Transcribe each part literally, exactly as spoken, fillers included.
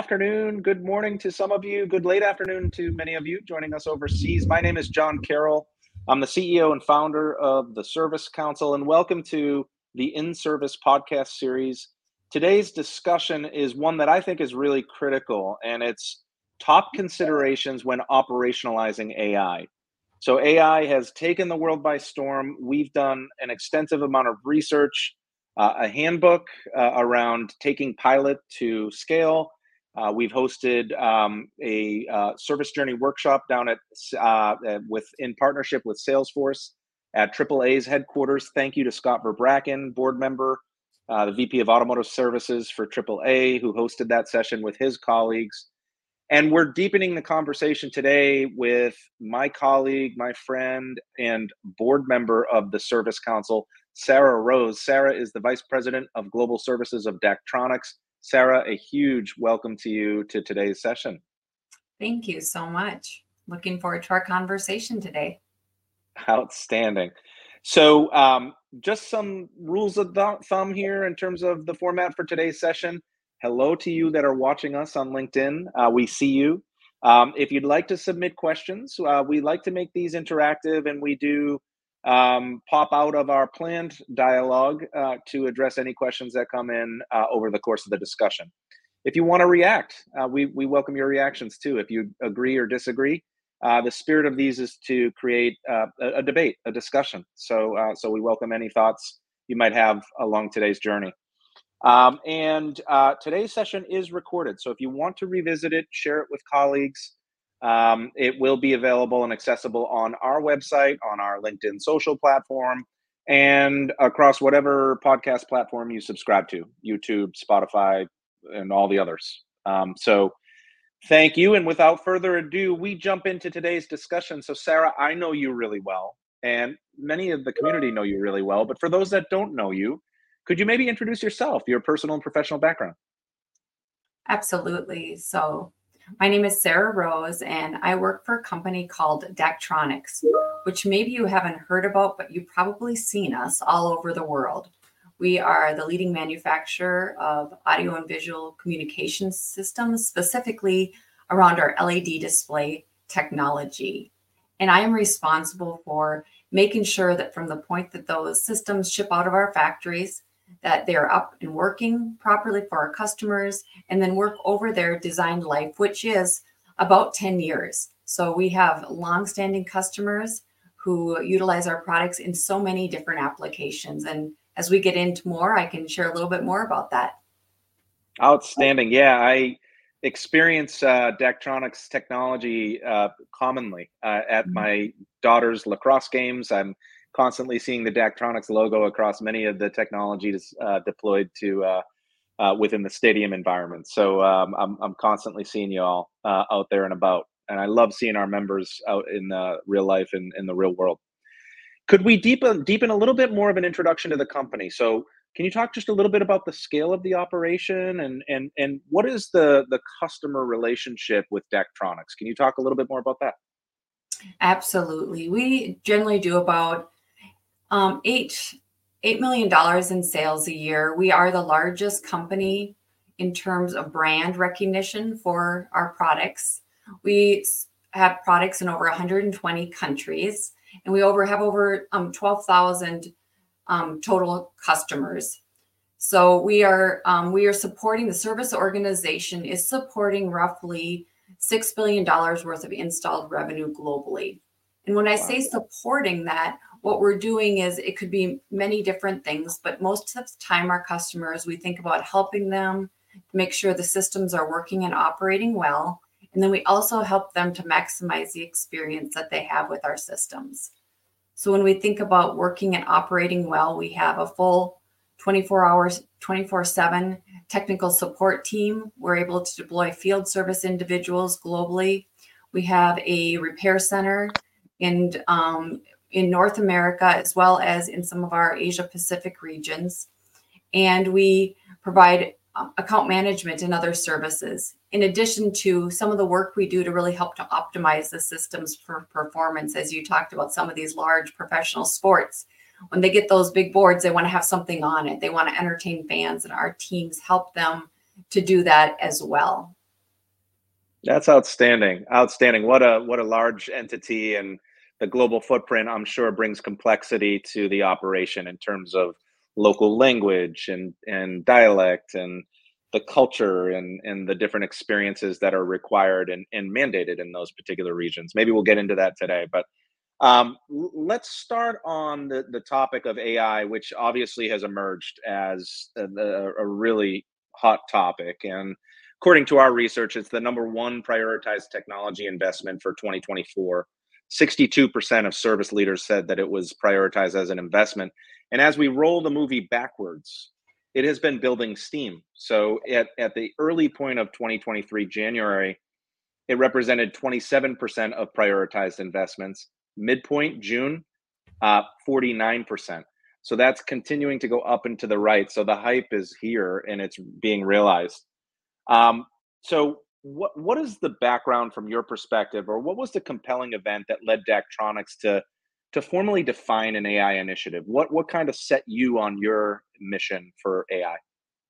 afternoon, good morning to some of you, good late afternoon to many of you joining us overseas. My name is John Carroll. I'm the C E O and founder of the Service Council, and welcome to the In-Service podcast series. Today's discussion is one that I think is really critical, and it's top considerations when operationalizing A I. So A I has taken the world by storm. We've done an extensive amount of research, uh, a handbook uh, around taking pilot to scale. Uh, we've hosted um, a uh, service journey workshop down at uh, with in partnership with Salesforce at triple A's headquarters. Thank you to Scott Verbracken, board member, uh, the V P of Automotive Services for triple A, who hosted that session with his colleagues. And we're deepening the conversation today with my colleague, my friend, and board member of the Service Council, Sarah Rose. Sarah is the Vice President of Global Services of Daktronics. Sarah, a huge welcome to you to today's session. Thank you so much. Looking forward to our conversation today. Outstanding. So um, just some rules of th- thumb here in terms of the format for today's session. Hello to you that are watching us on LinkedIn. Uh, we see you. Um, if you'd like to submit questions, uh, we like to make these interactive, and we do um, pop out of our planned dialogue uh, to address any questions that come in uh, over the course of the discussion. If you want to react, uh, we, we welcome your reactions too. If you agree or disagree, uh, the spirit of these is to create uh, a, a debate, a discussion. So, uh, so we welcome any thoughts you might have along today's journey. Um, and uh, today's session is recorded. So if you want to revisit it, share it with colleagues. Um, it will be available and accessible on our website, on our LinkedIn social platform, and across whatever podcast platform you subscribe to, YouTube, Spotify, and all the others. Um, so thank you. And without further ado, we jump into today's discussion. So Sarah, I know you really well, and many of the community know you really well. But for those that don't know you, could you maybe introduce yourself, your personal and professional background? Absolutely. So my name is Sarah Rose, and I work for a company called Daktronics, which maybe you haven't heard about, but you've probably seen us all over the world. We are the leading manufacturer of audio and visual communication systems, specifically around our L E D display technology. And I am responsible for making sure that from the point that those systems ship out of our factories, that they're up and working properly for our customers, and then work over their design life, which is about ten years. So we have longstanding customers who utilize our products in so many different applications. And as we get into more, I can share a little bit more about that. Outstanding. Yeah, I experience uh, Daktronics technology uh, commonly uh, at mm-hmm. my daughter's lacrosse games. I'm constantly seeing the Daktronics logo across many of the technologies uh, deployed to uh, uh, within the stadium environment. So um, I'm, I'm constantly seeing you all uh, out there and about. And I love seeing our members out in uh, real life and in the real world. Could we deepen, deepen a little bit more of an introduction to the company? So can you talk just a little bit about the scale of the operation and, and, and what is the, the customer relationship with Daktronics? Can you talk a little bit more about that? Absolutely. We generally do about Um, eight, eight million dollars in sales a year. We are the largest company in terms of brand recognition for our products. We have products in over one hundred twenty countries, and we over have over um, twelve thousand um, total customers. So we are um, we are supporting the service organization is supporting roughly six billion dollars worth of installed revenue globally. And when I wow. say supporting that, what we're doing is it could be many different things, but most of the time our customers, we think about helping them to make sure the systems are working and operating well. And then we also help them to maximize the experience that they have with our systems. So when we think about working and operating well, we have a full twenty-four hours, twenty-four seven technical support team. We're able to deploy field service individuals globally. We have a repair center in um, in North America, as well as in some of our Asia Pacific regions. And we provide um, account management and other services, in addition to some of the work we do to really help to optimize the systems for performance. As you talked about some of these large professional sports, when they get those big boards, they want to have something on it. They want to entertain fans, and our teams help them to do that as well. That's outstanding. Outstanding. What a what a large entity, and the global footprint, I'm sure, brings complexity to the operation in terms of local language and and dialect and the culture and and the different experiences that are required and, and mandated in those particular regions. Maybe we'll get into that today, but um, l- let's start on the, the topic of A I, which obviously has emerged as a, a a really hot topic. And according to our research, it's the number one prioritized technology investment for twenty twenty-four. sixty-two percent of service leaders said that it was prioritized as an investment. And as we roll the movie backwards, it has been building steam. So at, at the early point of twenty twenty-three, January, it represented twenty-seven percent of prioritized investments. Midpoint, June, uh, forty-nine percent. So that's continuing to go up and to the right. So the hype is here and it's being realized. Um, so what what is the background from your perspective, or what was the compelling event that led Daktronics to to formally define an A I initiative? What what kind of set you on your mission for A I?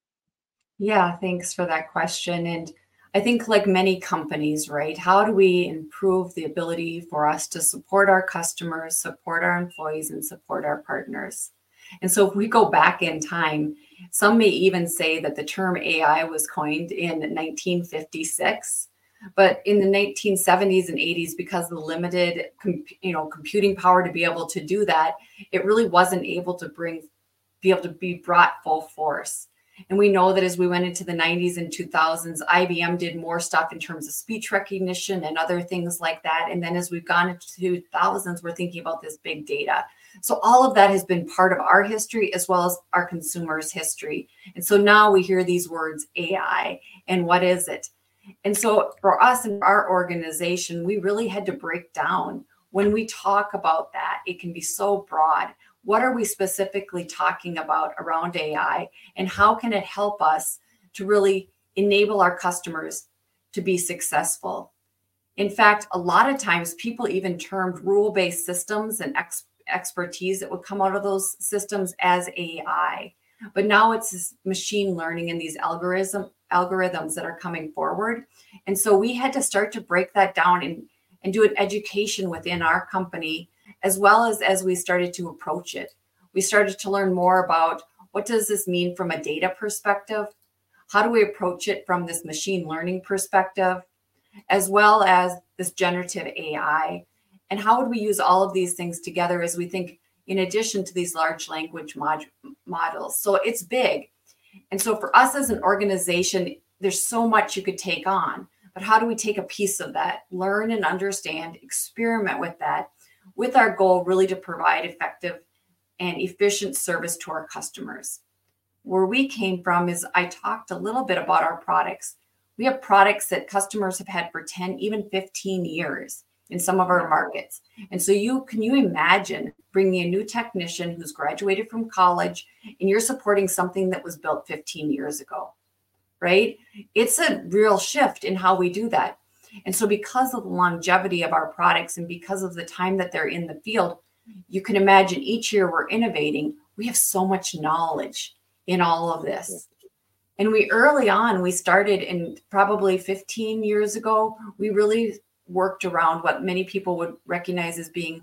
Yeah, thanks for that question. And I think, like many companies, right, how do we improve the ability for us to support our customers, support our employees, and support our partners? And so, if we go back in time, some may even say that the term A I was coined in nineteen fifty-six. But in the nineteen seventies and eighties, because of the limited, com- you know, computing power to be able to do that, it really wasn't able to bring, be able to be brought full force. And we know that as we went into the nineties and two thousands, I B M did more stuff in terms of speech recognition and other things like that. And then as we've gone into two thousands, we're thinking about this big data. So all of that has been part of our history as well as our consumers' history. And so now we hear these words A I, and what is it? And so for us and our organization, we really had to break down when we talk about that. It can be so broad. What are we specifically talking about around A I, and how can it help us to really enable our customers to be successful? In fact, a lot of times people even termed rule-based systems and ex- expertise that would come out of those systems as A I. But now it's this machine learning and these algorithm algorithms that are coming forward. And so we had to start to break that down and, and do an education within our company, as well as as we started to approach it. We started to learn more about what does this mean from a data perspective? How do we approach it from this machine learning perspective, as well as this generative A I? And how would we use all of these things together as we think in addition to these large language mod- models? So it's big. And so for us as an organization, there's so much you could take on. But how do we take a piece of that, learn and understand, experiment with that, with our goal really to provide effective and efficient service to our customers? Where we came from is I talked a little bit about our products. We have products that customers have had for ten, even fifteen years in some of our markets. And so you can you imagine bringing a new technician who's graduated from college and you're supporting something that was built fifteen years ago, right? It's a real shift in how we do that. And so because of the longevity of our products and because of the time that they're in the field, you can imagine each year we're innovating. We have so much knowledge in all of this. And we early on, we started in probably fifteen years ago, we really worked around what many people would recognize as being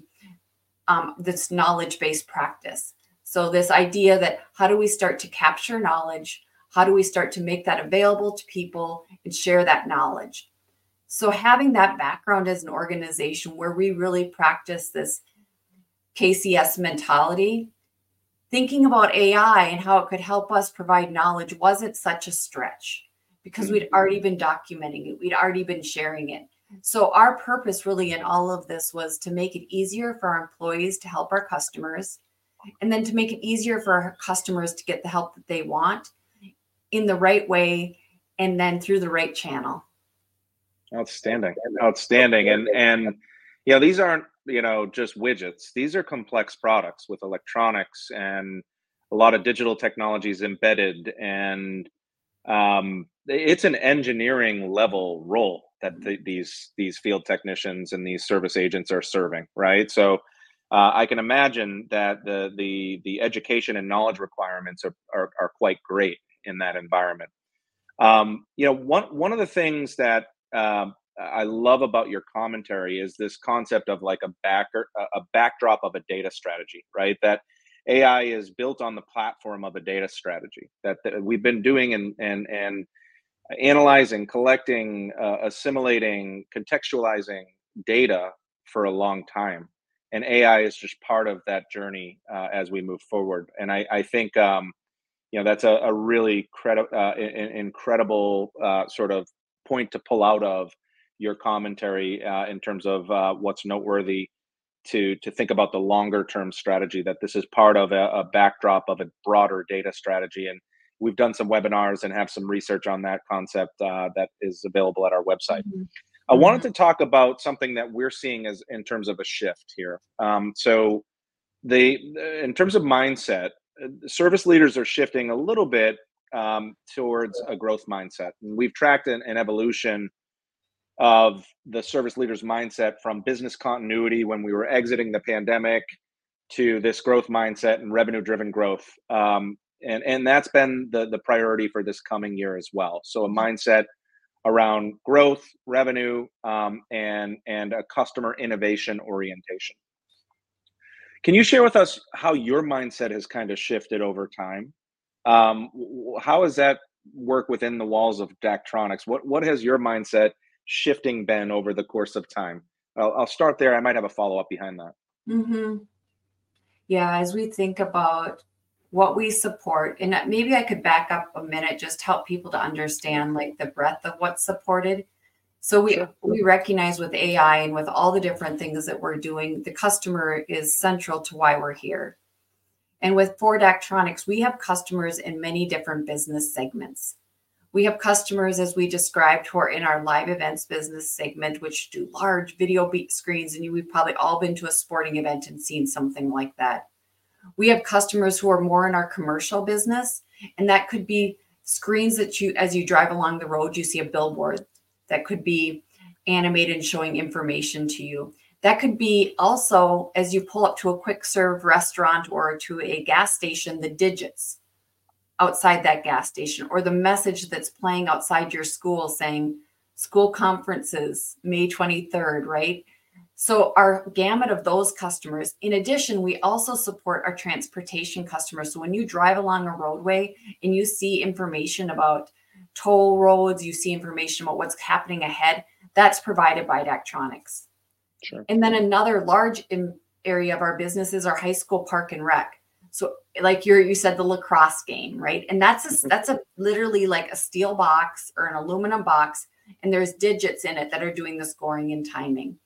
um, this knowledge-based practice. So this idea that how do we start to capture knowledge? How do we start to make that available to people and share that knowledge? So having that background as an organization where we really practice this K C S mentality, thinking about A I and how it could help us provide knowledge wasn't such a stretch because we'd already been documenting it. We'd already been sharing it. So our purpose really in all of this was to make it easier for our employees to help our customers, and then to make it easier for our customers to get the help that they want in the right way and then through the right channel. Outstanding, outstanding, and and you know these aren't you know just widgets. These are complex products with electronics and a lot of digital technologies embedded, and um, it's an engineering level role that the, these these field technicians and these service agents are serving, right? So uh, I can imagine that the the the education and knowledge requirements are are, are quite great in that environment. Um, you know, one one of the things that um, I love about your commentary is this concept of like a backer, a a backdrop of a data strategy, right? That A I is built on the platform of a data strategy that, that we've been doing and and and analyzing, collecting, uh, assimilating, contextualizing data for a long time. And A I is just part of that journey uh, as we move forward. And I, I think um, you know that's a, a really credi- uh, in- incredible uh, sort of point to pull out of your commentary uh, in terms of uh, what's noteworthy to to think about the longer term strategy, that this is part of a, a backdrop of a broader data strategy. And we've done some webinars and have some research on that concept uh, that is available at our website. Mhm. I wanted Mhm. to talk about something that we're seeing as in terms of a shift here. Um, so they, in terms of mindset, uh, service leaders are shifting a little bit um, towards a growth mindset. And we've tracked an, an evolution of the service leader's mindset from business continuity when we were exiting the pandemic to this growth mindset and revenue driven growth. Um, and, and that's been the, the priority for this coming year as well. So a mindset around growth, revenue, um, and, and a customer innovation orientation. Can you share with us how your mindset has kind of shifted over time? Um, w- how has that work within the walls of Daktronics? What what has your mindset shifting been over the course of time? I'll, I'll start there. I might have a follow up behind that. Mhm. Yeah, as we think about what we support, and uh, maybe I could back up a minute, just help people to understand like the breadth of what's supported. So we Sure. we recognize with A I and with all the different things that we're doing, the customer is central to why we're here. And with Ford Actronics, we have customers in many different business segments. We have customers, as we described, who are in our live events business segment, which do large video beat screens. And you, we've probably all been to a sporting event and seen something like that. We have customers who are more in our commercial business, and that could be screens that you, as you drive along the road, you see a billboard that could be animated and showing information to you. That could be also as you pull up to a quick serve restaurant or to a gas station, the digits outside that gas station, or the message that's playing outside your school saying school conferences, May twenty-third, right? So our gamut of those customers. In addition, we also support our transportation customers. So when you drive along a roadway and you see information about toll roads, you see information about what's happening ahead, that's provided by Daktronics. Sure. And then another large in- area of our business is our high school park and rec. So like you you said, the lacrosse game, right? And that's a, that's a literally like a steel box or an aluminum box, and there's digits in it that are doing the scoring and timing.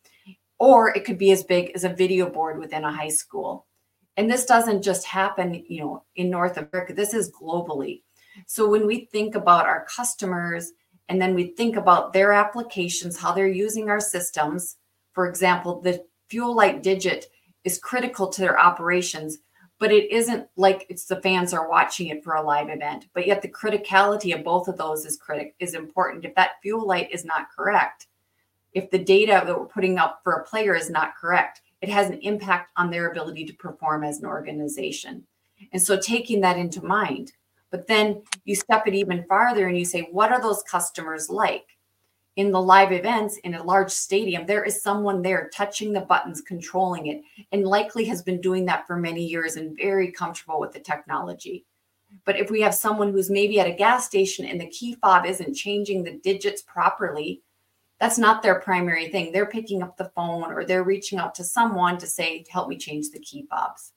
Or it could be as big as a video board within a high school. And this doesn't just happen, you know, in North America. This is globally. So when we think about our customers and then we think about their applications, how they're using our systems, for example, the fuel light digit is critical to their operations, but it isn't like it's the fans are watching it for a live event. But yet the criticality of both of those is critic is important. If that fuel light is not correct, if the data that we're putting up for a player is not correct, it has an impact on their ability to perform as an organization. And so taking that into mind, but then you step it even farther and you say, what are those customers like? In the live events in a large stadium, there is someone there touching the buttons, controlling it, and likely has been doing that for many years and very comfortable with the technology. But if we have someone who's maybe at a gas station and the key fob isn't changing the digits properly, that's not their primary thing. They're picking up the phone or they're reaching out to someone to say, help me change the key fobs.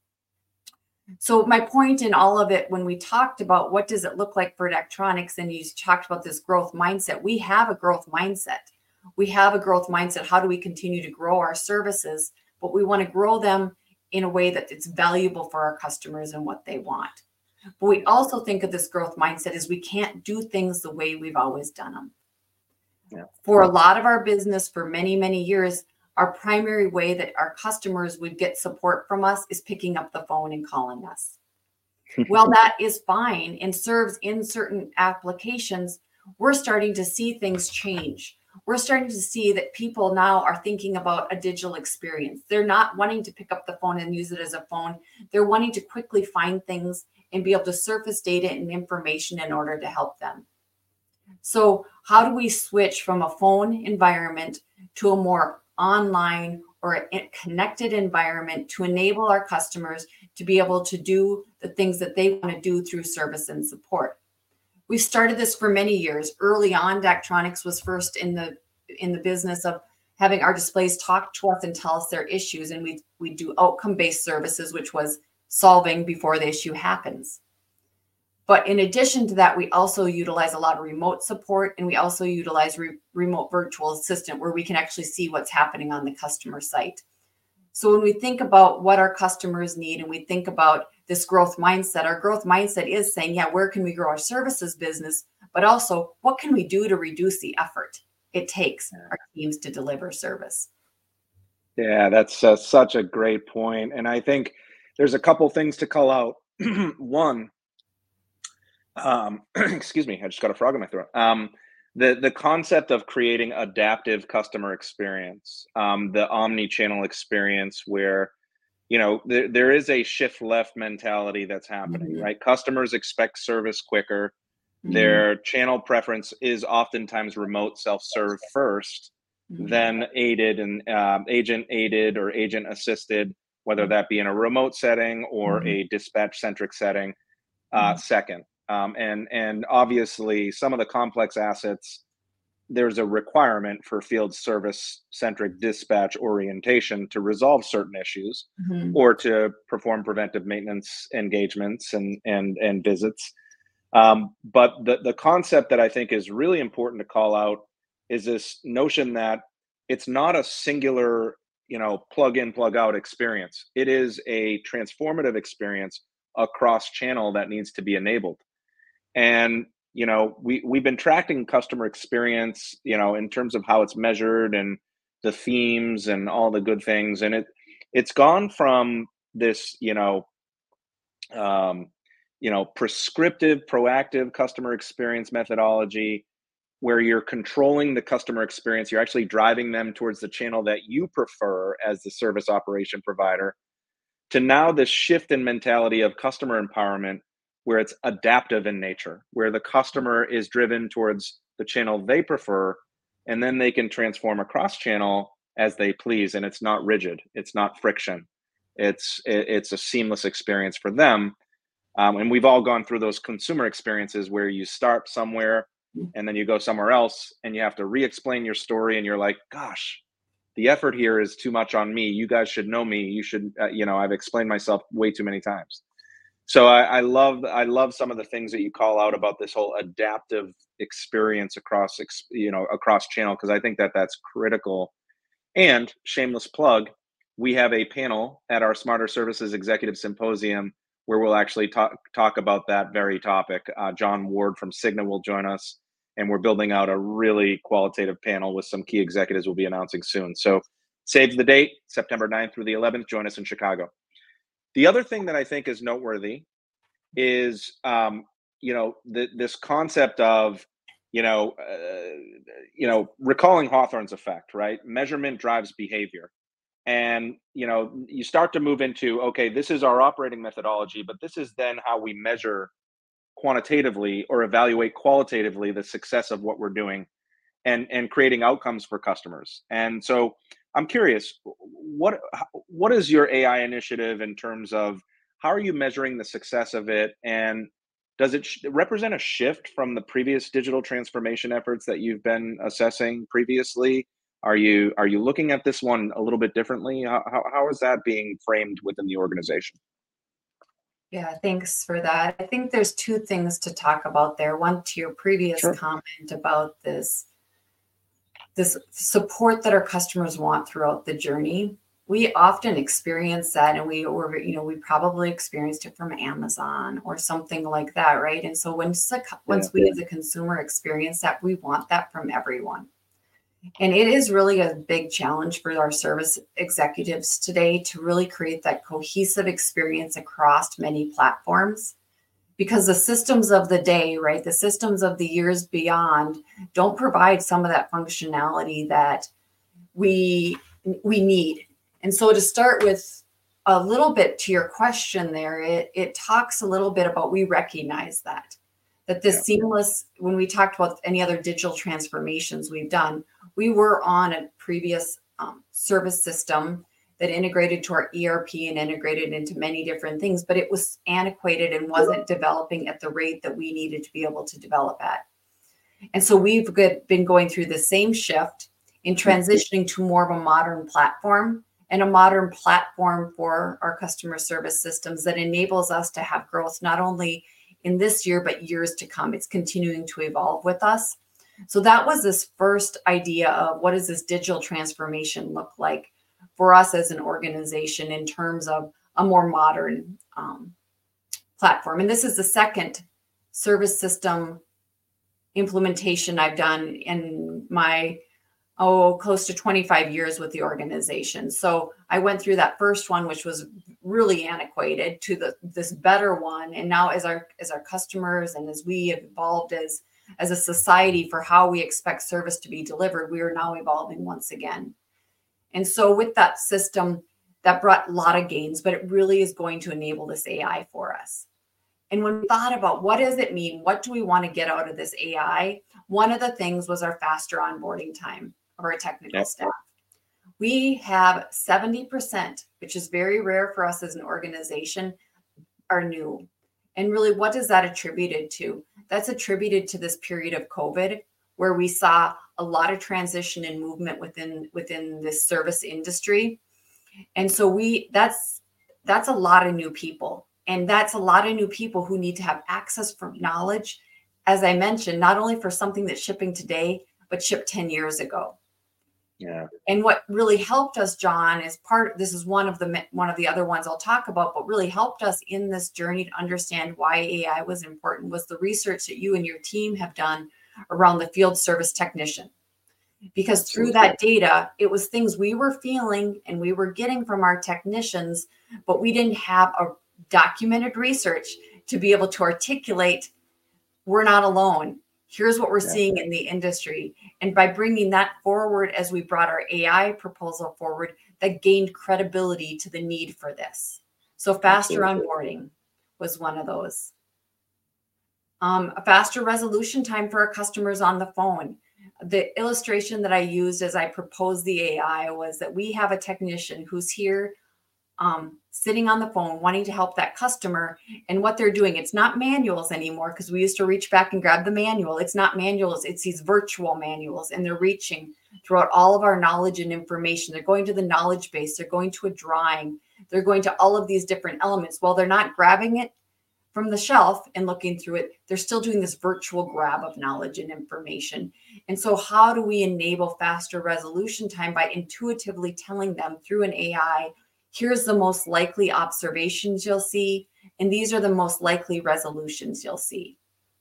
So my point in all of it, when we talked about what does it look like for Daktronics, and you talked about this growth mindset, we have a growth mindset. We have a growth mindset. How do we continue to grow our services? But we want to grow them in a way that it's valuable for our customers and what they want. But we also think of this growth mindset as we can't do things the way we've always done them. Yeah. For a lot of our business, for many, many years, our primary way that our customers would get support from us is picking up the phone and calling us. Well, that is fine and serves in certain applications. We're starting to see things change. We're starting to see that people now are thinking about a digital experience. They're not wanting to pick up the phone and use it as a phone. They're wanting to quickly find things and be able to surface data and information in order to help them. So how do we switch from a phone environment to a more online or a connected environment to enable our customers to be able to do the things that they want to do through service and support? We've started this for many years. Early on, Daktronics was first in the in the business of having our displays talk to us and tell us their issues, and we we do outcome-based services, which was solving before the issue happens. But in addition to that, we also utilize a lot of remote support, and we also utilize re- remote virtual assistant, where we can actually see what's happening on the customer site. So when we think about what our customers need, and we think about this growth mindset, our growth mindset is saying, yeah, where can we grow our services business? But also, what can we do to reduce the effort it takes our teams to deliver service? Yeah, that's uh, such a great point. And I think there's a couple things to call out. One, um, excuse me, I just got a frog in my throat. Um, the the concept of creating adaptive customer experience, um, the omni-channel experience, where you know there, there is a shift left mentality that's happening, Mhm. right? Customers expect service quicker. Mhm. Their channel preference is oftentimes remote self-serve first, Mhm. then aided and um, agent aided or agent assisted, whether that be in a remote setting or Mhm. a dispatch centric setting, uh, Mhm. second. Um, and and obviously some of the complex assets, there's a requirement for field service centric dispatch orientation to resolve certain issues Mhm. or to perform preventive maintenance engagements and and and visits. Um, but the the concept that I think is really important to call out is this notion that it's not a singular, you know, plug in, plug out experience. It is a transformative experience across channel that needs to be enabled. And you know, we we've been tracking customer experience, you know, in terms of how it's measured and the themes and all the good things. And it it's gone from this, you know, um, you know, prescriptive, proactive customer experience methodology where you're controlling the customer experience. You're actually driving them towards the channel that you prefer as the service operation provider, to now this shift in mentality of customer empowerment, where it's adaptive in nature, where the customer is driven towards the channel they prefer, and then they can transform across channel as they please. And it's not rigid, it's not friction, it's it's a seamless experience for them. Um, and we've all gone through those consumer experiences where you start somewhere and then you go somewhere else and you have to re-explain your story, and you're like, gosh, the effort here is too much on me. You guys should know me. You should, uh, you know, I've explained myself way too many times. So I, I love, I love some of the things that you call out about this whole adaptive experience across, you know, across channel, because I think that that's critical. And shameless plug, we have a panel at our Smarter Services Executive Symposium where we'll actually talk talk about that very topic. Uh, John Ward from Cigna will join us, and we're building out a really qualitative panel with some key executives we'll be announcing soon. So save the date, September ninth through the eleventh. Join us in Chicago. The other thing that I think is noteworthy is, um, you know, th- this concept of, you know, uh, you know, recalling Hawthorne's effect, right? Measurement drives behavior. And, you know, you start to move into, okay, this is our operating methodology, but this is then how we measure quantitatively or evaluate qualitatively the success of what we're doing, and and creating outcomes for customers. And so I'm curious, what what is your A I initiative in terms of how are you measuring the success of it, and does it sh- represent a shift from the previous digital transformation efforts that you've been assessing previously? Are you are you looking at this one a little bit differently? How how, how is that being framed within the organization? Yeah, thanks for that. I think there's two things to talk about there. One, to your previous Sure. comment about this this support that our customers want throughout the journey. We often experience that, and we or you know we probably experienced it from Amazon or something like that, right? And so once the, Yeah. once we as a consumer experience that, we want that from everyone. And it is really a big challenge for our service executives today to really create that cohesive experience across many platforms, because the systems of the day, right, the systems of the years beyond don't provide some of that functionality that we we need. And so to start with a little bit to your question there, it, it talks a little bit about, we recognize that. that this Yeah. seamless, when we talked about any other digital transformations we've done, we were on a previous um, service system that integrated to our E R P and integrated into many different things, but it was antiquated and wasn't developing at the rate that we needed to be able to develop at. And so we've been going through the same shift in transitioning to more of a modern platform, and a modern platform for our customer service systems that enables us to have growth not only in this year, but years to come. It's continuing to evolve with us. So that was this first idea of what does this digital transformation look like for us as an organization in terms of a more modern um, platform. And this is the second service system implementation I've done in my oh, close to twenty-five years with the organization. So I went through that first one, which was really antiquated, to the this better one. And now as our as our customers and as we have evolved as, as a society for how we expect service to be delivered, we are now evolving once again. And so with that system, that brought a lot of gains, but it really is going to enable this A I for us. And when we thought about what does it mean, what do we want to get out of this A I, one of the things was our faster onboarding time of our technical Yep. staff. We have seventy percent, which is very rare for us as an organization, are new. And really, what does that attributed to? That's attributed to this period of COVID, where we saw a lot of transition and movement within within this service industry. And so we that's that's a lot of new people. And that's a lot of new people who need to have access from knowledge, as I mentioned, not only for something that's shipping today, but shipped ten years ago. Yeah. And what really helped us, John, is part, this is one of the one of the other ones I'll talk about, but really helped us in this journey to understand why A I was important was the research that you and your team have done around the field service technician. Because through that data, it was things we were feeling and we were getting from our technicians, but we didn't have a documented research to be able to articulate, we're not alone. Here's what we're yeah. seeing in the industry. And by bringing that forward, as we brought our A I proposal forward, that gained credibility to the need for this. So faster Absolutely. Onboarding was one of those. Um, a faster resolution time for our customers on the phone. The illustration that I used as I proposed the A I was that we have a technician who's here um, sitting on the phone wanting to help that customer, and what they're doing, it's not manuals anymore, because we used to reach back and grab the manual. It's not manuals, it's these virtual manuals, and they're reaching throughout all of our knowledge and information. They're going to the knowledge base, they're going to a drawing, they're going to all of these different elements. Well, they're not grabbing it from the shelf and looking through it, they're still doing this virtual grab of knowledge and information. And so how do we enable faster resolution time? By intuitively telling them through an A I, here's the most likely observations you'll see, and these are the most likely resolutions you'll see.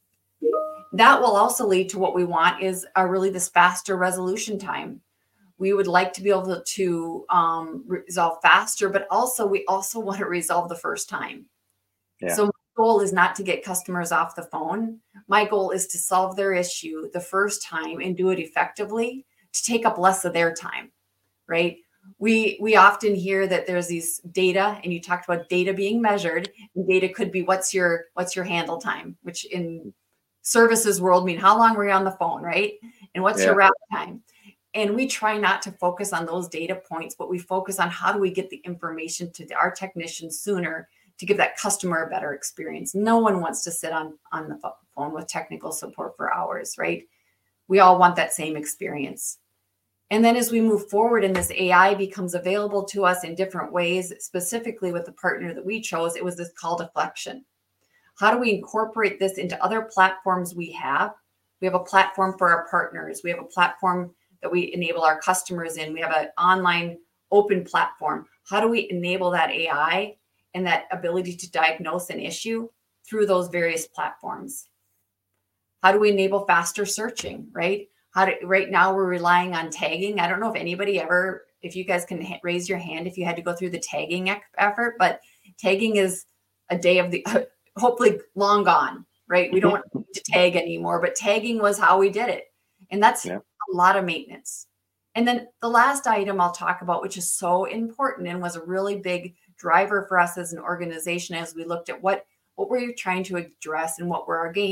That will also lead to what we want is uh, really this faster resolution time. We would like to be able to, to um, resolve faster, but also we also want to resolve the first time. Yeah. So my goal is not to get customers off the phone. My goal is to solve their issue the first time and do it effectively, to take up less of their time, right? We we often hear that there's these data, and you talked about data being measured, and data could be what's your what's your handle time, which in services world mean how long were you on the phone, right? And what's yeah. your wrap time? And we try not to focus on those data points, but we focus on how do we get the information to our technicians sooner to give that customer a better experience. No one wants to sit on, on the phone with technical support for hours, right? We all want that same experience. And then as we move forward and this A I becomes available to us in different ways, specifically with the partner that we chose, it was this call deflection. How do we incorporate this into other platforms we have? We have a platform for our partners. We have a platform that we enable our customers in. We have an online open platform. How do we enable that A I and that ability to diagnose an issue through those various platforms? How do we enable faster searching, right? How do, right now we're relying on tagging. I don't know if anybody ever, if you guys can ha- raise your hand if you had to go through the tagging ec- effort, but tagging is a day of the, hopefully long gone, right? We don't want to tag anymore, but tagging was how we did it. And that's yeah. a lot of maintenance. And then the last item I'll talk about, which is so important and was a really big driver for us as an organization as we looked at what, what were you trying to address and what were our gains,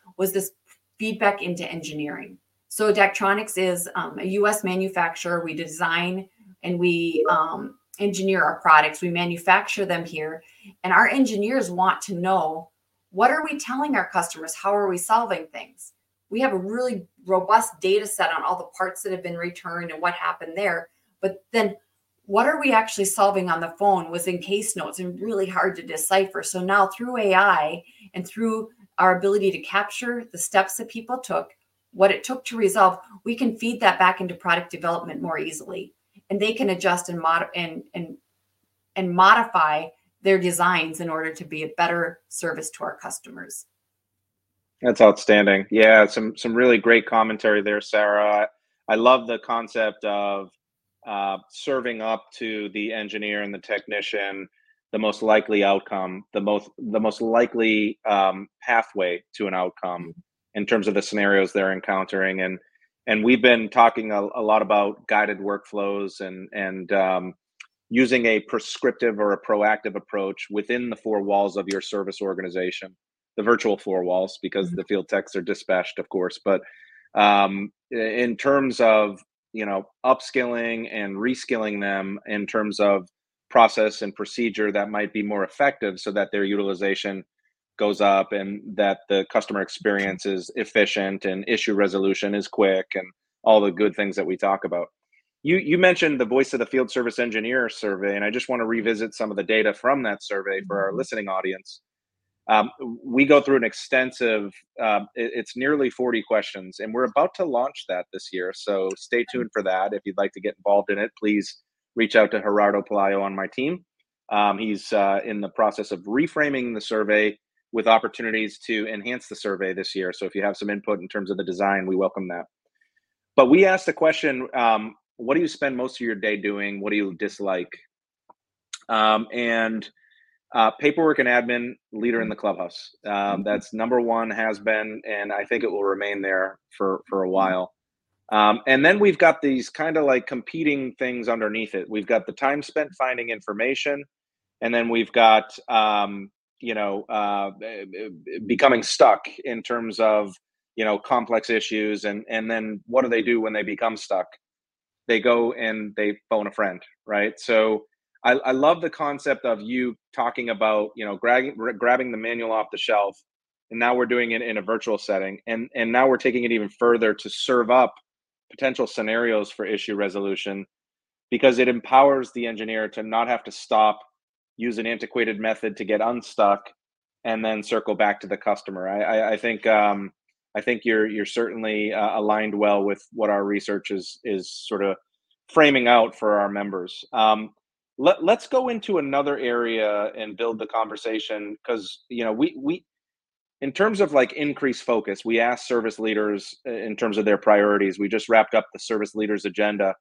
was this feedback into engineering. So Daktronics is um, a U S manufacturer. We design and we um, engineer our products. We manufacture them here. And our engineers want to know, what are we telling our customers? How are we solving things? We have a really robust data set on all the parts that have been returned and what happened there. But then what are we actually solving on the phone was in case notes and really hard to decipher. So now through A I and through our ability to capture the steps that people took, what it took to resolve, we can feed that back into product development more easily. And they can adjust and mod- and, and, and modify their designs in order to be a better service to our customers. That's outstanding. Yeah, some some really great commentary there, Sarah. I, I love the concept of uh, serving up to the engineer and the technician the most likely outcome, the most the most likely um, pathway to an outcome in terms of the scenarios they're encountering. And and we've been talking a, a lot about guided workflows and and um, using a prescriptive or a proactive approach within the four walls of your service organization, the virtual four walls, because Mhm. the field techs are dispatched, of course. But um, in terms of, you know, upskilling and reskilling them in terms of process and procedure that might be more effective so that their utilization goes up and that the customer experience is efficient and issue resolution is quick and all the good things that we talk about. You you mentioned the Voice of the Field Service Engineer survey, and I just want to revisit some of the data from that survey for our Mhm. listening audience. Um, we go through an extensive, um, it- it's nearly forty questions, and we're about to launch that this year. So stay tuned for that. If you'd like to get involved in it, please reach out to Gerardo Pelayo on my team. Um, he's uh, in the process of reframing the survey with opportunities to enhance the survey this year. So if you have some input in terms of the design, we welcome that. But we asked the question, um, what do you spend most of your day doing? What do you dislike? Um, and uh, paperwork and admin, leader in the clubhouse. Um, Mhm. that's number one, has been, and I think it will remain there for for a while. Um, and then we've got these kind of like competing things underneath it. We've got the time spent finding information, and then we've got um, you know uh, becoming stuck in terms of you know complex issues, and and then what do they do when they become stuck? They go and they phone a friend, right? So I, I love the concept of you talking about, you know, grabbing grabbing the manual off the shelf, and now we're doing it in a virtual setting, and and now we're taking it even further to serve up potential scenarios for issue resolution because it empowers the engineer to not have to stop, use an antiquated method to get unstuck, and then circle back to the customer. I, I, I think um, I think you're you're certainly uh, aligned well with what our research is is sort of framing out for our members. Um, let, let's go into another area and build the conversation because you know we we in terms of like increased focus, we asked service leaders uh, in terms of their priorities. We just wrapped up the service leaders agenda,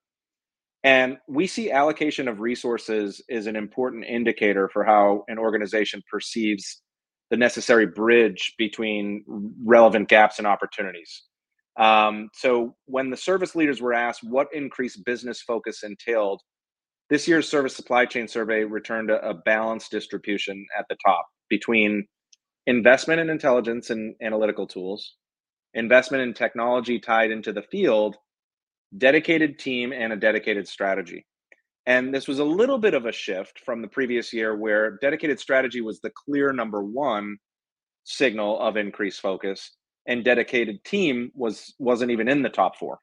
and we see allocation of resources is an important indicator for how an organization perceives the necessary bridge between relevant gaps and opportunities. Um, so, when the service leaders were asked what increased business focus entailed, this year's service supply chain survey returned a, a balanced distribution at the top between investment in intelligence and analytical tools, investment in technology tied into the field, dedicated team, and a dedicated strategy. And this was a little bit of a shift from the previous year where dedicated strategy was the clear number one signal of increased focus and dedicated team was wasn't even in the top four.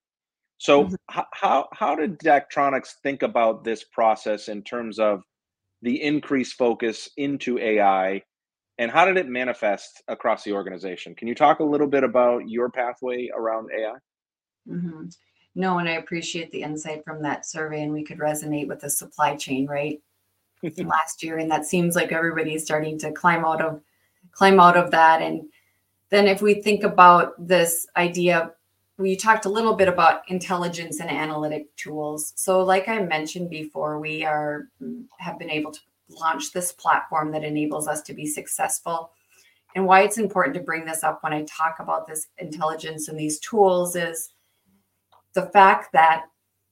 So Mhm. h- how how did Daktronics think about this process in terms of the increased focus into A I and how did it manifest across the organization? Can you talk a little bit about your pathway around A I? Mhm. No, and I appreciate the insight from that survey, and we could resonate with the supply chain, right? From last year, and that seems like everybody's starting to climb out of climb out of that. And then if we think about this idea, we talked a little bit about intelligence and analytic tools. So like I mentioned before, we are have been able to launch this platform that enables us to be successful. And why it's important to bring this up when I talk about this intelligence and these tools is the fact that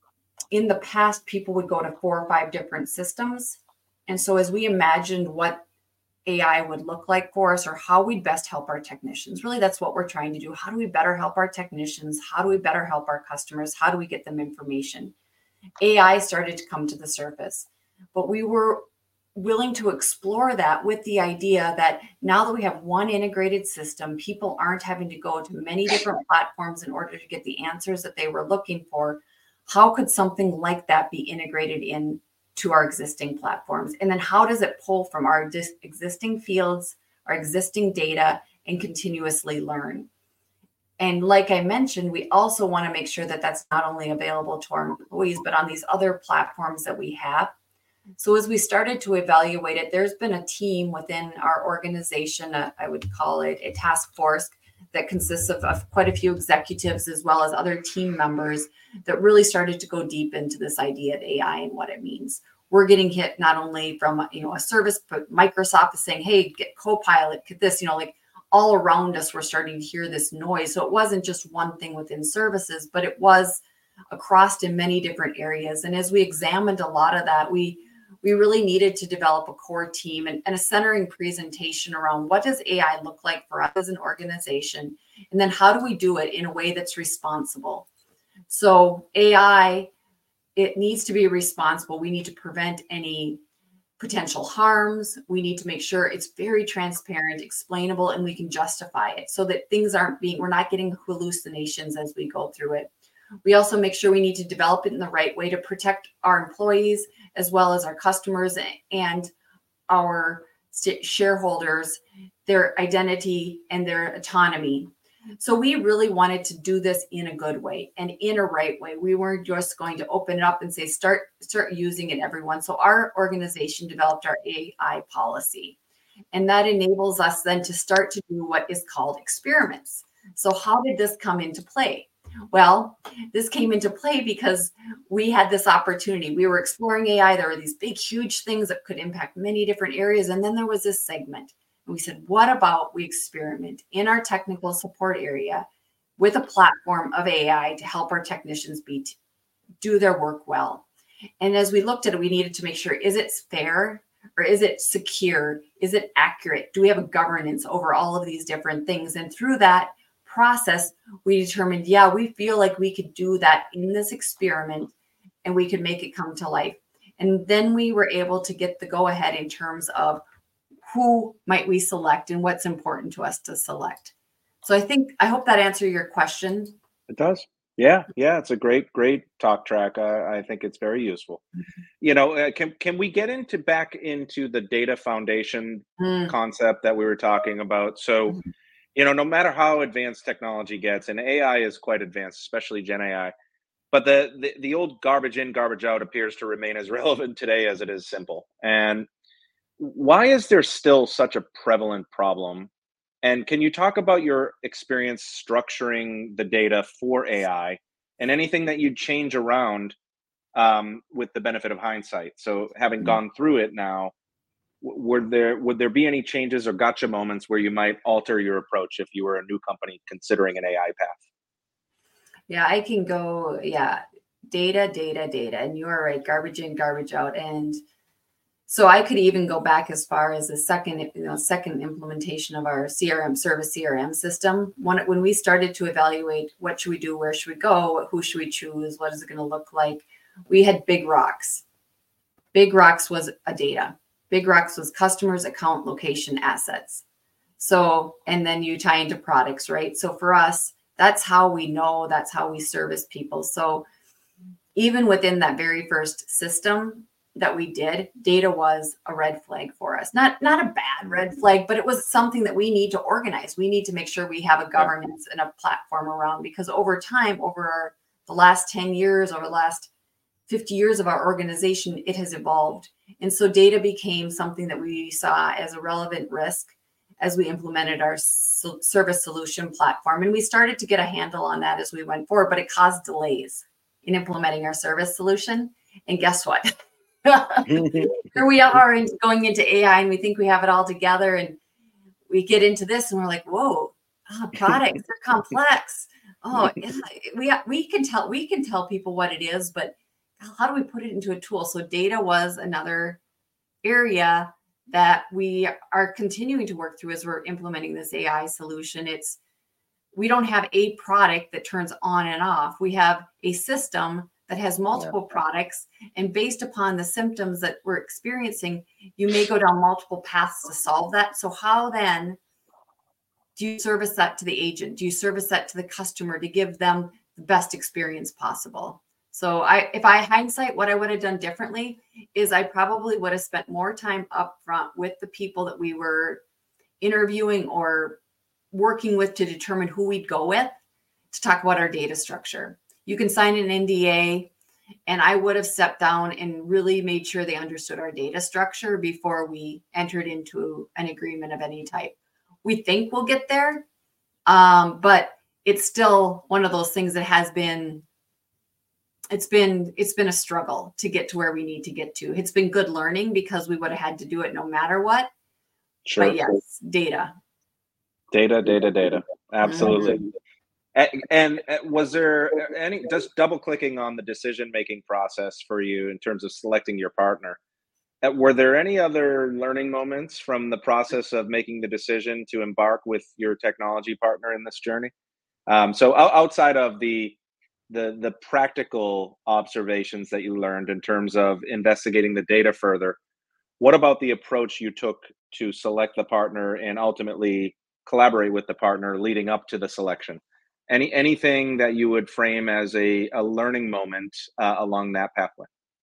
in the past, people would go to four or five different systems. And so as we imagined what A I would look like for us, or how we'd best help our technicians. Really, that's what we're trying to do. How do we better help our technicians? How do we better help our customers? How do we get them information? A I started to come to the surface, but we were willing to explore that with the idea that now that we have one integrated system, people aren't having to go to many different platforms in order to get the answers that they were looking for. How could something like that be integrated in to our existing platforms? And then how does it pull from our dis- existing fields, our existing data, and continuously learn? And like I mentioned, we also want to make sure that that's not only available to our employees, but on these other platforms that we have. So as we started to evaluate it, there's been a team within our organization, uh, I would call it a task force, that consists of, of quite a few executives as well as other team members that really started to go deep into this idea of A I and what it means. We're getting hit not only from, you know, a service, but Microsoft is saying, hey, get Copilot, get this, you know, like all around us, we're starting to hear this noise. So it wasn't just one thing within services, but it was across in many different areas. And as we examined a lot of that, we we really needed to develop a core team and, and a centering presentation around what does A I look like for us as an organization? And then how do we do it in a way that's responsible? So A I, it needs to be responsible. We need to prevent any potential harms. We need to make sure it's very transparent, explainable, and we can justify it so that things aren't being, we're not getting hallucinations as we go through it. We also make sure we need to develop it in the right way to protect our employees as well as our customers and our shareholders, their identity and their autonomy. So we really wanted to do this in a good way and in a right way. We weren't just going to open it up and say, start, start using it, everyone. So our organization developed our A I policy, and that enables us then to start to do what is called experiments. So how did this come into play? Well, this came into play because we had this opportunity. We were exploring A I. There were these big, huge things that could impact many different areas. And then there was this segment. And we said, what about we experiment in our technical support area with a platform of A I to help our technicians be do their work well? And as we looked at it, we needed to make sure, is it fair or is it secure? Is it accurate? Do we have a governance over all of these different things? And through that process, we determined, yeah, we feel like we could do that in this experiment and we could make it come to life. And then we were able to get the go ahead in terms of who might we select and what's important to us to select. So I think, I hope that answered your question. It does. Yeah. Yeah. It's a great, great talk track. I, I think it's very useful. Mm-hmm. You know, uh, can, can we get into back into the data foundation mm. concept that we were talking about? So, mm-hmm. you know, no matter how advanced technology gets, and A I is quite advanced, especially Gen A I, but the, the, the old garbage in, garbage out appears to remain as relevant today as it is simple. And why is there still such a prevalent problem? And can you talk about your experience structuring the data for A I and anything that you'd change around um, with the benefit of hindsight? So having gone through it now, were there would there be any changes or gotcha moments where you might alter your approach if you were a new company considering an A I path? Yeah, I can go, yeah, data, data, data. And you are right, garbage in, garbage out. And so I could even go back as far as the second, you know, second implementation of our C R M service C R M system. When, when we started to evaluate what should we do, where should we go, who should we choose, what is it going to look like, we had Big Rocks. Big Rocks was a data. Big Rocks was customers, account, location, assets. So, and then you tie into products, right? So for us, that's how we know, that's how we service people. So even within that very first system that we did, data was a red flag for us. Not, not a bad red flag, but it was something that we need to organize. We need to make sure we have a governance and a platform around, because over time, over our, the last ten years, over the last fifty years of our organization, it has evolved. And so data became something that we saw as a relevant risk as we implemented our so- service solution platform. And we started to get a handle on that as we went forward, but it caused delays in implementing our service solution. And guess what? Here we are in, going into A I, and we think we have it all together. And we get into this and we're like, whoa, oh, products, they're complex. Oh, yeah, we, we can tell, we can tell people what it is, but how do we put it into a tool? So data was another area that we are continuing to work through as we're implementing this A I solution. It's we don't have a product that turns on and off. We have a system that has multiple yeah. products, and based upon the symptoms that we're experiencing, you may go down multiple paths to solve that. So how then do you service that to the agent? Do you service that to the customer to give them the best experience possible? So I, if I hindsight, what I would have done differently is I probably would have spent more time up front with the people that we were interviewing or working with to determine who we'd go with to talk about our data structure. You can sign an N D A, and I would have stepped down and really made sure they understood our data structure before we entered into an agreement of any type. We think we'll get there, um, but it's still one of those things that has been, it's been, it's been a struggle to get to where we need to get to. It's been good learning because we would have had to do it no matter what. Sure. But yes, data. Data, data, data. Absolutely. Mm-hmm. And, and was there any, just double clicking on the decision-making process for you in terms of selecting your partner, were there any other learning moments from the process of making the decision to embark with your technology partner in this journey? Um, so outside of the, the, the practical observations that you learned in terms of investigating the data further, what about the approach you took to select the partner and ultimately collaborate with the partner leading up to the selection? Any anything that you would frame as a, a learning moment uh, along that pathway?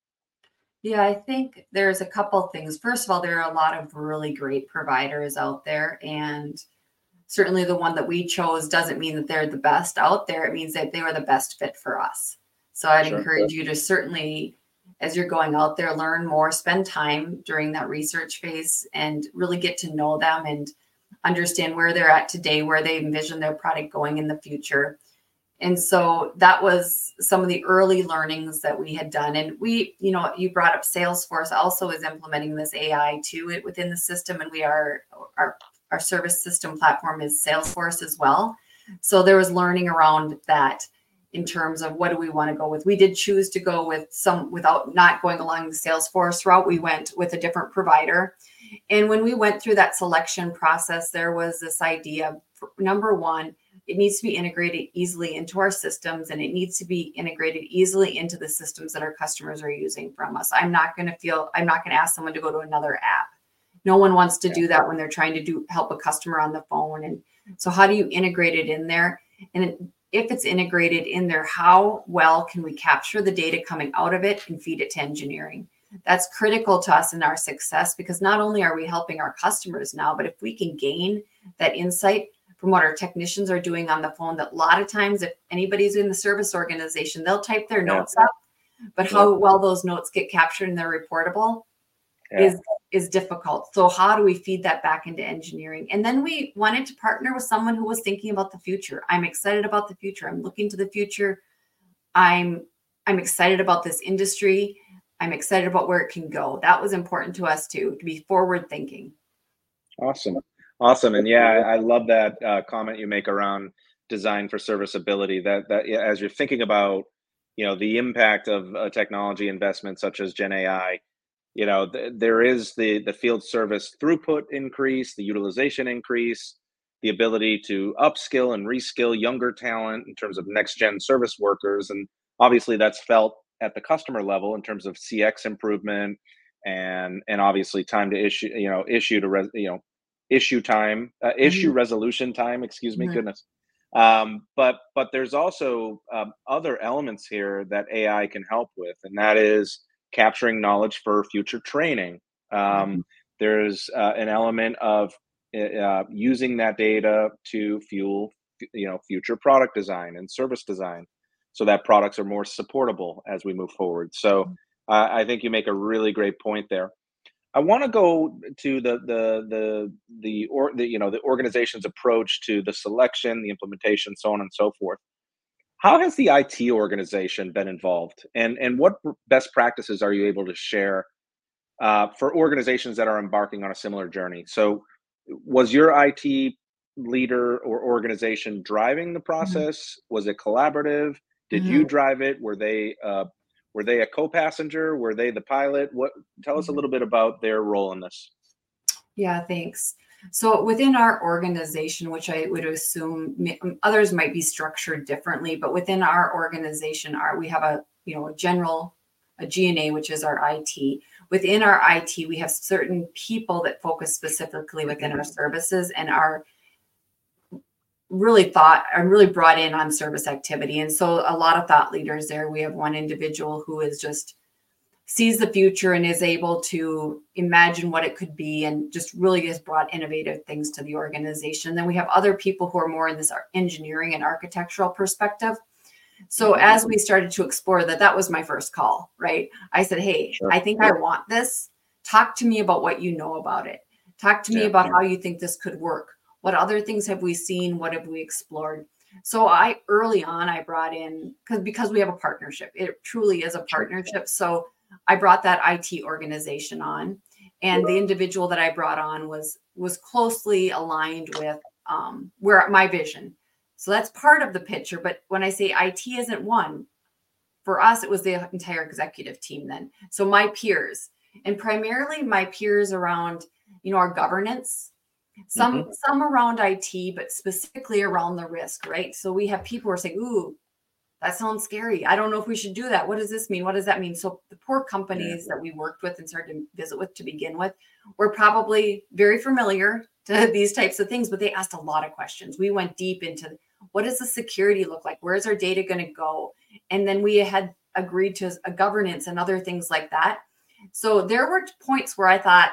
Yeah, I think there's a couple things. First of all, there are a lot of really great providers out there, and certainly the one that we chose doesn't mean that they're the best out there. It means that they were the best fit for us. So I'd sure, encourage sure. you to certainly, as you're going out there, learn more, spend time during that research phase and really get to know them and understand where they're at today, where they envision their product going in the future. And so that was some of the early learnings that we had done. And we, you know, you brought up Salesforce also is implementing this A I to it within the system. And we are, our, our service system platform is Salesforce as well. So there was learning around that in terms of what do we want to go with. We did choose to go with some, without not going along the Salesforce route, we went with a different provider. And when we went through that selection process, there was this idea, number one, it needs to be integrated easily into our systems, and it needs to be integrated easily into the systems that our customers are using from us. I'm not going to feel, I'm not going to ask someone to go to another app. No one wants to do that when they're trying to do help a customer on the phone. And so how do you integrate it in there? And if it's integrated in there, how well can we capture the data coming out of it and feed it to engineering? That's critical to us in our success, because not only are we helping our customers now, but if we can gain that insight from what our technicians are doing on the phone, that a lot of times if anybody's in the service organization, they'll type their yeah. notes up, but how yeah. well those notes get captured and they're reportable yeah. is, is difficult. So how do we feed that back into engineering? And then we wanted to partner with someone who was thinking about the future. I'm excited about the future. I'm looking to the future. I'm, I'm excited about this industry. I'm excited about where it can go. That was important to us too, to be forward thinking. Awesome. Awesome. And yeah, I love that uh, comment you make around design for serviceability, that, that yeah, as you're thinking about, you know, the impact of a technology investment such as Gen A I, you know, th- there is the, the field service throughput increase, the utilization increase, the ability to upskill and reskill younger talent in terms of next gen service workers. And obviously that's felt at the customer level in terms of C X improvement and, and obviously time to issue, you know, issue to, res, you know, issue time, uh, issue mm-hmm. resolution time, excuse me, mm-hmm. goodness. Um, but, but there's also um, other elements here that A I can help with, and that is capturing knowledge for future training. Um, mm-hmm. There's uh, an element of uh, using that data to fuel, you know, future product design and service design, so that products are more supportable as we move forward. So uh, I think you make a really great point there. I want to go to the the the the or the you know the organization's approach to the selection, the implementation, so on and so forth. How has the I T organization been involved, and and what best practices are you able to share uh, for organizations that are embarking on a similar journey? So, was your I T leader or organization driving the process? Mm-hmm. Was it collaborative? Did mm-hmm. you drive it? Were they uh, Were they a co-passenger? Were they the pilot? What? Tell us a little bit about their role in this. Yeah, thanks. So within our organization, which I would assume others might be structured differently, but within our organization, our we have a you know a general a G N A, which is our I T. Within our I T, we have certain people that focus specifically within our services and are really thought and really brought in on service activity. And so a lot of thought leaders there. We have one individual who is just sees the future and is able to imagine what it could be and just really has brought innovative things to the organization. Then we have other people who are more in this engineering and architectural perspective. So as we started to explore that, that was my first call, right? I said, hey, sure. I think I want this. Talk to me about what you know about it. Talk to me yeah, about yeah. how you think this could work. What other things have we seen? What have we explored? So I early on, I brought in, because because we have a partnership. It truly is a partnership. So I brought that I T organization on, and the individual that I brought on was was closely aligned with um, where my vision. So that's part of the picture. But when I say I T isn't one, for us, it was the entire executive team then. So my peers, and primarily my peers around, you know, our governance, some mm-hmm. some around I T, but specifically around the risk, right? So we have people who are saying, ooh, that sounds scary. I don't know if we should do that. What does this mean? What does that mean? So the poor companies yeah. that we worked with and started to visit with to begin with were probably very familiar to these types of things, but they asked a lot of questions. We went deep into what does the security look like? Where's our data going to go? And then we had agreed to a governance and other things like that. So there were points where I thought,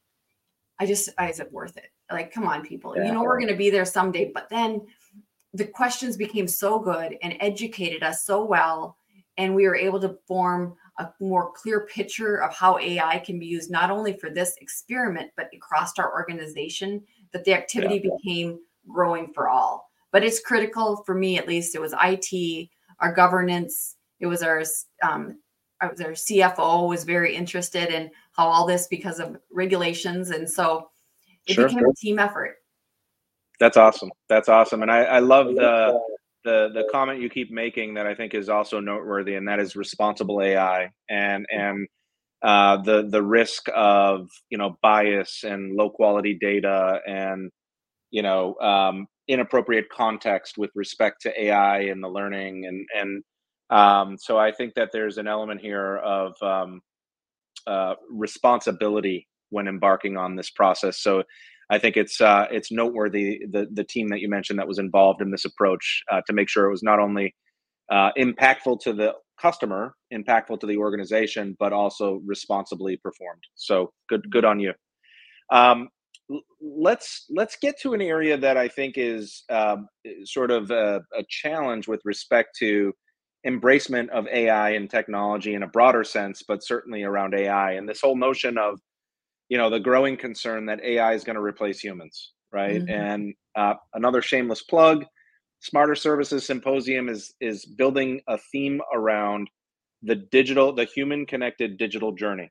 I just, I is it worth it? Like, come on, people, yeah. you know, we're going to be there someday. But then the questions became so good and educated us so well. And we were able to form a more clear picture of how A I can be used, not only for this experiment, but across our organization, that the activity yeah. became growing for all. But it's critical for me, at least. It was I T, our governance. It was our, um, our C F O was very interested in how all this, because of regulations. And so it sure. became a team effort. That's awesome. That's awesome. And I, I love the, the the comment you keep making that I think is also noteworthy, and that is responsible A I and and uh, the the risk of you know bias and low quality data and you know um, inappropriate context with respect to A I and the learning and and um, so I think that there's an element here of um, uh, responsibility when embarking on this process. So I think it's uh, it's noteworthy the the team that you mentioned that was involved in this approach uh, to make sure it was not only uh, impactful to the customer, impactful to the organization, but also responsibly performed. So good good on you. Um, let's let's get to an area that I think is uh, sort of a, a challenge with respect to embracement of A I and technology in a broader sense, but certainly around A I and this whole notion of you know, the growing concern that A I is going to replace humans, right? Mm-hmm. And uh, another shameless plug, Smarter Services Symposium is is building a theme around the digital, the human connected digital journey.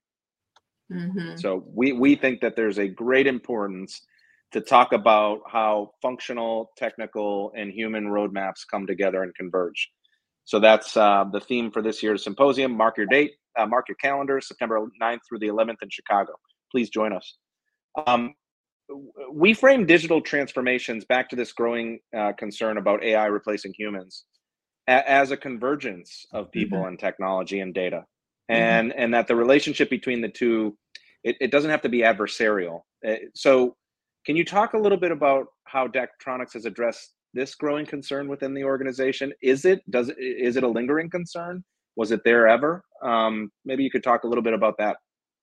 Mm-hmm. So we we think that there's a great importance to talk about how functional, technical, and human roadmaps come together and converge. So that's uh, the theme for this year's symposium. Mark your date, uh, mark your calendar, September ninth through the eleventh in Chicago. Please join us. Um, we frame digital transformations, back to this growing uh, concern about A I replacing humans, a- as a convergence of people mm-hmm. and technology and data. And, mm-hmm. and that the relationship between the two, it, it doesn't have to be adversarial. Uh, so can you talk a little bit about how Daktronics has addressed this growing concern within the organization? Is it, does it, is it a lingering concern? Was it there ever? Um, maybe you could talk a little bit about that.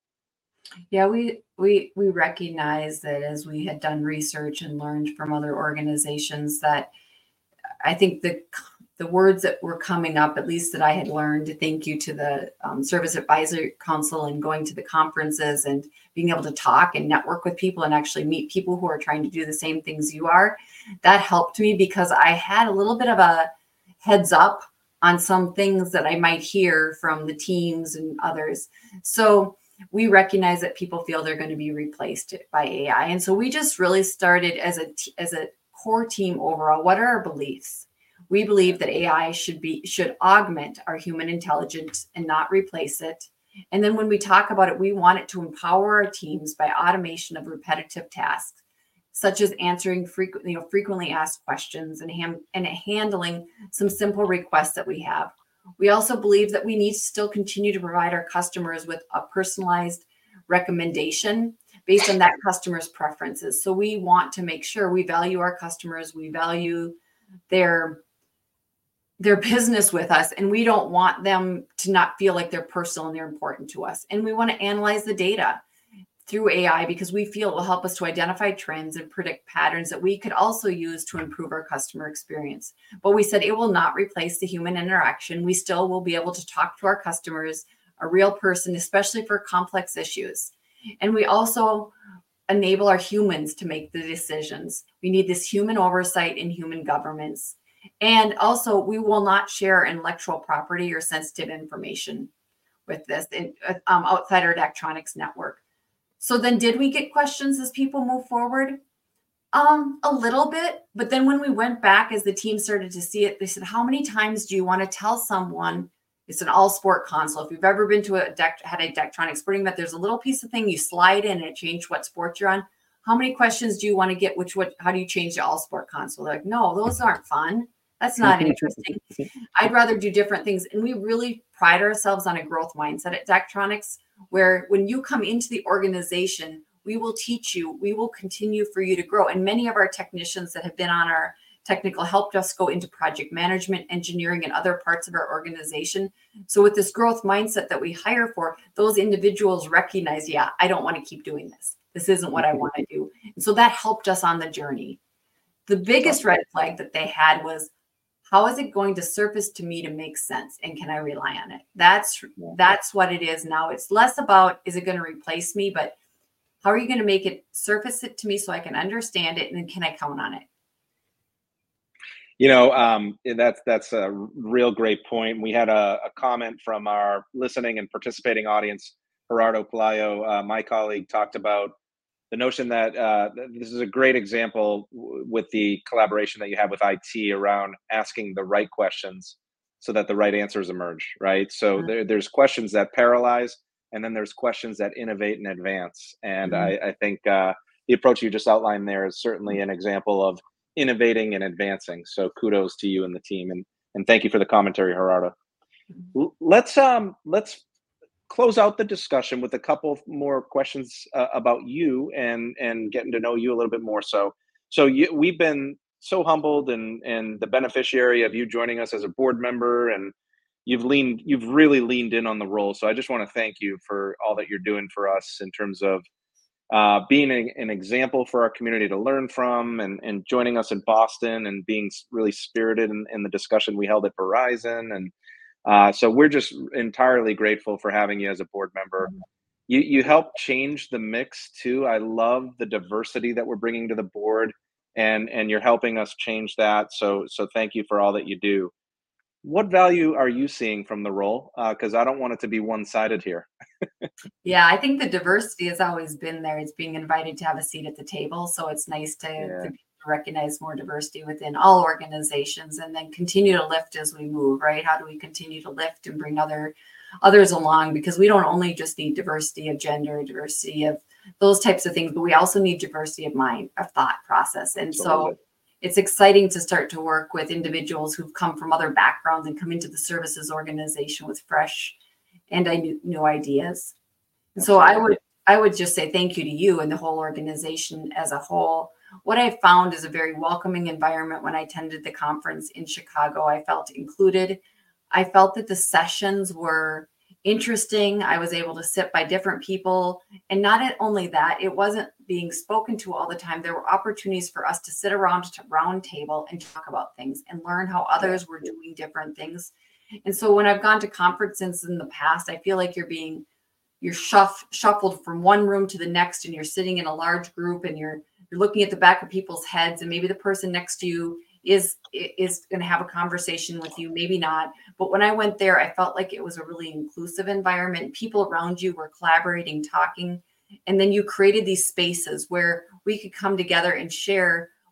Yeah, we we we recognize that as we had done research and learned from other organizations that I think the the words that were coming up, at least that I had learned, thank you to the um, Service Advisory Council and going to the conferences and being able to talk and network with people and actually meet people who are trying to do the same things you are, that helped me because I had a little bit of a heads up on some things that I might hear from the teams and others. So we recognize that people feel they're going to be replaced by A I. And so we just really started as a, as a core team overall. What are our beliefs? We believe that A I should be, should augment our human intelligence and not replace it. And then when we talk about it, we want it to empower our teams by automation of repetitive tasks, such as answering frequent, you know, frequently asked questions and, ham- and handling some simple requests that we have. We also believe that we need to still continue to provide our customers with a personalized recommendation based on that customer's preferences. So we want to make sure we value our customers, we value their their business with us, and we don't want them to not feel like they're personal and they're important to us. And we want to analyze the data through A I because we feel it will help us to identify trends and predict patterns that we could also use to improve our customer experience. But we said it will not replace the human interaction. We still will be able to talk to our customers, a real person, especially for complex issues. And we also enable our humans to make the decisions. We need this human oversight in human governments. And also, we will not share intellectual property or sensitive information with this in, um, outside our Daktronics network. So then did we get questions as people move forward? Um, a little bit. But then when we went back, as the team started to see it, they said, how many times do you want to tell someone it's an all sport console? If you've ever been to a deck, had a Daktronics sporting event, there's a little piece of thing you slide in and it changes what sport you're on. How many questions do you want to get? Which, what, how do you change the all sport console? They're like, no, those aren't fun. That's not interesting. I'd rather do different things. And we really pride ourselves on a growth mindset at Daktronics, where when you come into the organization, we will teach you, we will continue for you to grow. And many of our technicians that have been on our technical help desk go into project management, engineering, and other parts of our organization. So with this growth mindset that we hire for, those individuals recognize, yeah, I don't want to keep doing this. This isn't what I want to do. And so that helped us on the journey. The biggest red flag that they had was, how is it going to surface to me to make sense? And can I rely on it? That's that's what it is now. It's less about, is it going to replace me? But how are you going to make it surface it to me so I can understand it? And then can I count on it? You know, um, that's that's a real great point. We had a, a comment from our listening and participating audience. Gerardo Pelayo, uh, my colleague, talked about the notion that uh, this is a great example w- with the collaboration that you have with I T around asking the right questions so that the right answers emerge, right? So Mm-hmm. there, there's questions that paralyze, and then there's questions that innovate and advance. And mm-hmm. I, I think uh, the approach you just outlined there is certainly an example of innovating and advancing. So kudos to you and the team, and and thank you for the commentary, Gerardo. L- Let's um let's close out the discussion with a couple more questions uh, about you and and getting to know you a little bit more. So so you, we've been so humbled and and the beneficiary of you joining us as a board member, and you've leaned you've really leaned in on the role. So I just want to thank you for all that you're doing for us in terms of uh, being a, an example for our community to learn from, and, and joining us in Boston and being really spirited in, in the discussion we held at Verizon. And uh, so we're just entirely grateful for having you as a board member. You you help change the mix too. I love the diversity that we're bringing to the board, and and you're helping us change that. So so thank you for all that you do. What value are you seeing from the role? Because uh, I don't want it to be one-sided here. Yeah, I think the diversity has always been there. It's being invited to have a seat at the table. So it's nice to, Yeah. to recognize more diversity within all organizations, and then continue to lift as we move, right? How do we continue to lift and bring other others along? Because we don't only just need diversity of gender, diversity of those types of things, but we also need diversity of mind, of thought process. And Absolutely. so it's exciting to start to work with individuals who've come from other backgrounds and come into the services organization with fresh and new, new ideas. So I would I would just say thank you to you and the whole organization as a whole. What I found is a very welcoming environment. When I attended the conference in Chicago, I felt included. I felt that the sessions were interesting. I was able to sit by different people. And not only that, it wasn't being spoken to all the time. There were opportunities for us to sit around a round table and talk about things and learn how others were doing different things. And so when I've gone to conferences in the past, I feel like you're being you're shuff, shuffled from one room to the next, and you're sitting in a large group, and you're you're looking at the back of people's heads, and maybe the person next to you is is going to have a conversation with you, maybe not. But when I went there, I felt like it was a really inclusive environment. People around you were collaborating, talking, and then you created these spaces where we could come together and share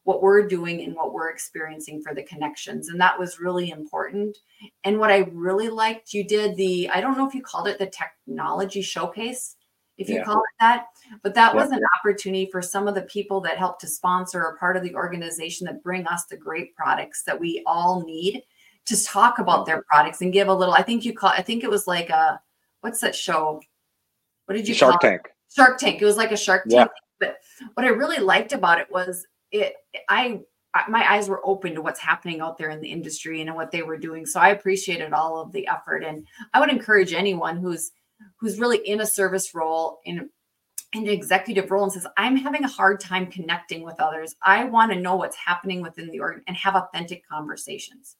what we're doing and what we're experiencing for the connections. And that was really important. And what I really liked, you did the, I don't know if you called it the technology showcase, if you Yeah. call it that, but that Yeah. was an opportunity for some of the people that help to sponsor or part of the organization that bring us the great products that we all need to talk about Yeah. their products and give a little, I think you call, I think it was like a, what's that show? What did you Shark call Tank. it? Shark Tank. It was like a Shark Yeah. Tank. But what I really liked about it was it, I, my eyes were open to what's happening out there in the industry and what they were doing. So I appreciated all of the effort. And I would encourage anyone who's, who's really in a service role, in, in an executive role, and says, I'm having a hard time connecting with others. I want to know what's happening within the org and have authentic conversations.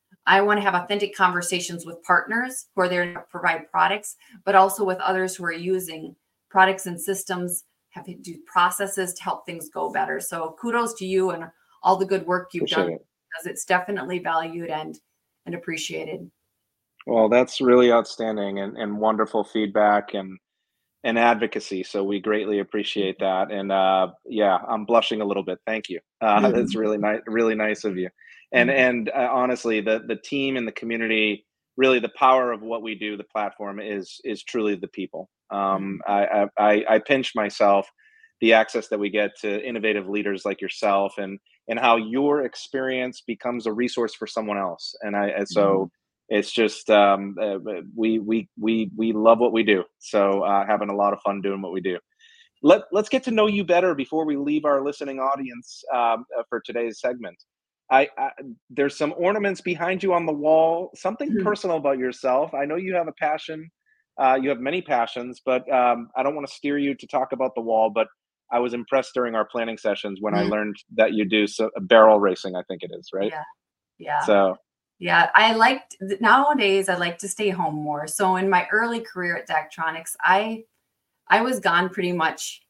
I want to have authentic conversations with partners who are there to provide products, but also with others who are using products and systems, have to do processes to help things go better. So kudos to you and all the good work you've Appreciate done, it. because it's definitely valued and, and appreciated. Well, that's really outstanding and, and wonderful feedback and and advocacy. So we greatly appreciate that. And uh, yeah, I'm blushing a little bit. Thank you. Uh, that's really nice, really nice of you. And and uh, honestly, the the team and the community, really the power of what we do, the platform is is truly the people. Um, I, I I pinch myself the access that we get to innovative leaders like yourself, and and how your experience becomes a resource for someone else. And I and so it's just um, uh, we we we we love what we do. So uh, having a lot of fun doing what we do. Let let's get to know you better before we leave our listening audience um, uh, for today's segment. I, I there's some ornaments behind you on the wall. Something personal about yourself. I know you have a passion. Uh, you have many passions, but um, I don't want to steer you to talk about the wall. But I was impressed during our planning sessions when I learned that you do so, barrel racing. I think it is, right? Yeah. Yeah. So Yeah, I liked nowadays I like to stay home more. So in my early career at Daktronics, I I was gone pretty much,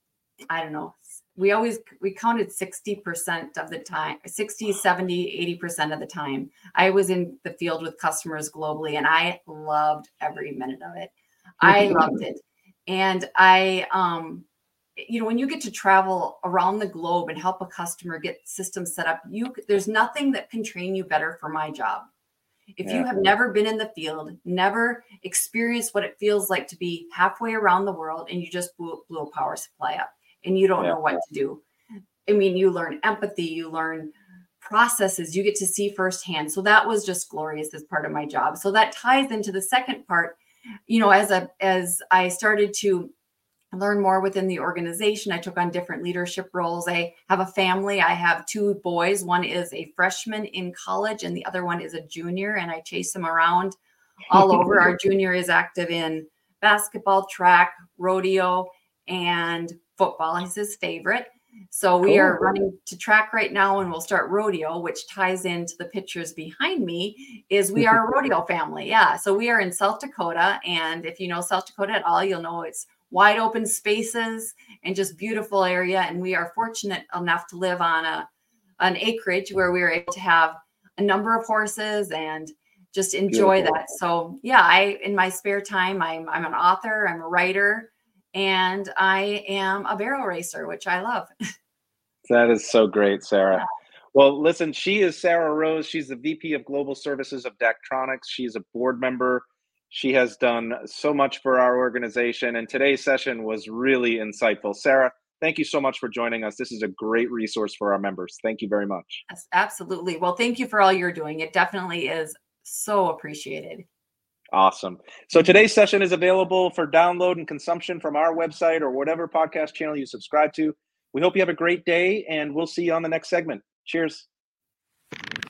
I don't know. We always we counted sixty percent of the time, sixty, seventy, eighty percent of the time. I was in the field with customers globally, and I loved every minute of it. I loved it. And I um you know, when you get to travel around the globe and help a customer get systems set up, you there's nothing that can train you better for my job. If you yeah, have never been in the field, never experienced what it feels like to be halfway around the world, and you just blew, blew a power supply up and you don't yeah, know what to do. I mean, you learn empathy, you learn processes, you get to see firsthand. So that was just glorious as part of my job. So that ties into the second part. You know, as a as I started to learn more within the organization, I took on different leadership roles. I have a family. I have two boys. One is a freshman in college and the other one is a junior, and I chase them around all over. Our junior is active in basketball, track, rodeo, and football. He's his favorite. So we cool. are running to track right now, and we'll start rodeo, which ties into the pictures behind me. Is we are a rodeo family. Yeah. So we are in South Dakota. And if you know South Dakota at all, you'll know it's wide open spaces and just beautiful area. And we are fortunate enough to live on a an acreage where we are able to have a number of horses and just enjoy Beautiful. that. So yeah, I in my spare time, I'm I'm an author, I'm a writer, and I am a barrel racer, which I love. That is so great, Sarah. Yeah. Well, listen, she is Sarah Rose. She's the V P of Global Services of Daktronics. She's a board member. She has done so much for our organization, and today's session was really insightful. Sarah, thank you so much for joining us. This is a great resource for our members. Thank you very much. Yes, absolutely. Well, thank you for all you're doing. It definitely is so appreciated. Awesome. So today's session is available for download and consumption from our website or whatever podcast channel you subscribe to. We hope you have a great day, and we'll see you on the next segment. Cheers.